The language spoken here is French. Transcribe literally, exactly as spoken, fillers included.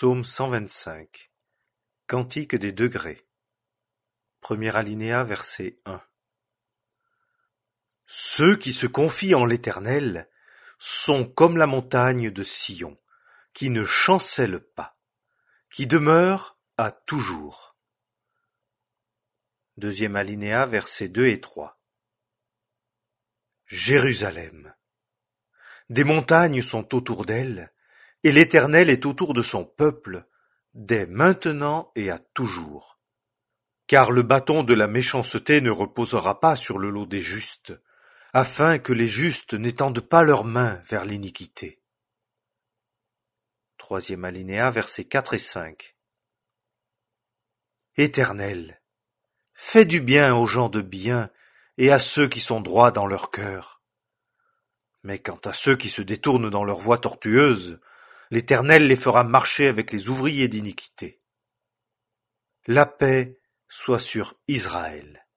Psaume cent vingt-cinq. Cantique des degrés. Premier alinéa, verset un. Ceux qui se confient en l'Éternel sont comme la montagne de Sion, qui ne chancelle pas, qui demeure à toujours. Deuxième alinéa, versets deux et trois. Jérusalem. Des montagnes sont autour d'elle, et l'Éternel est autour de son peuple, dès maintenant et à toujours. Car le bâton de la méchanceté ne reposera pas sur le lot des justes, afin que les justes n'étendent pas leurs mains vers l'iniquité. Troisième alinéa, versets quatre et cinq. Éternel, fais du bien aux gens de bien et à ceux qui sont droits dans leur cœur. Mais quant à ceux qui se détournent dans leur voie tortueuse, l'Éternel les fera marcher avec les ouvriers d'iniquité. La paix soit sur Israël.